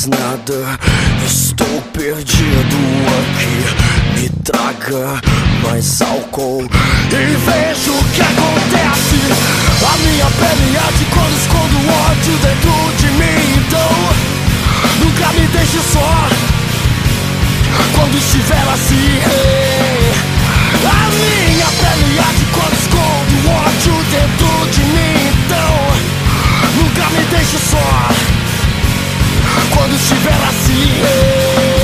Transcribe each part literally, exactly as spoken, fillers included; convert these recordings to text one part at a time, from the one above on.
mais nada, estou perdido aqui. Me traga mais álcool e vejo o que acontece. A minha pele arde quando escondo o ódio dentro de mim. Então, nunca me deixe só quando estiver assim. A minha pele arde quando escondo o ódio dentro de mim. Então, nunca me deixe só quando estiver assim.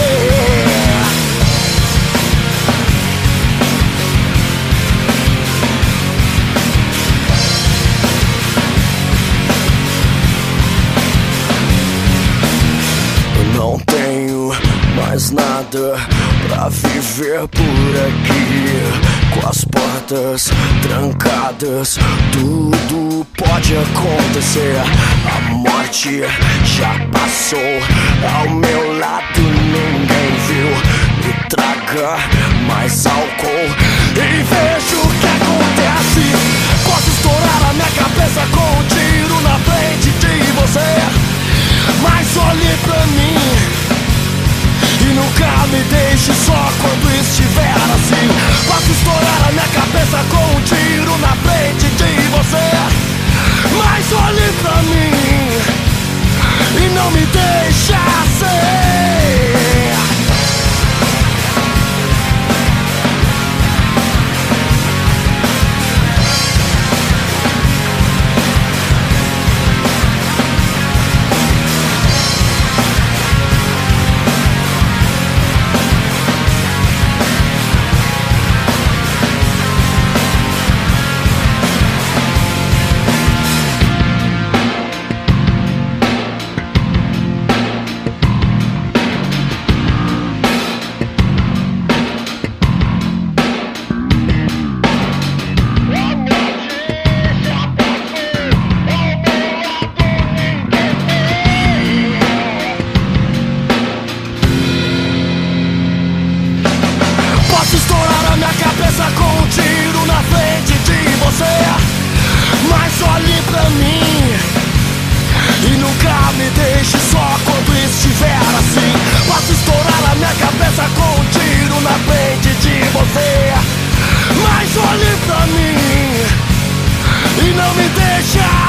Não tenho mais nada pra viver por aqui. Com as portas trancadas, tudo pode acontecer. A morte já passou ao meu lado, ninguém viu. Me traga mais álcool e vejo o que acontece. Posso estourar a minha cabeça com um tiro na frente de você, mas olhe pra mim e nunca me deixe só quando estiver assim. Posso estourar a minha cabeça com um tiro na frente de você, mas olhe pra mim e não me deixe assim. Posso estourar a minha cabeça com um tiro na frente de você, mas olhe pra mim e nunca me deixe só quando estiver assim. Posso estourar a minha cabeça com um tiro na frente de você, mas olhe pra mim e não me deixe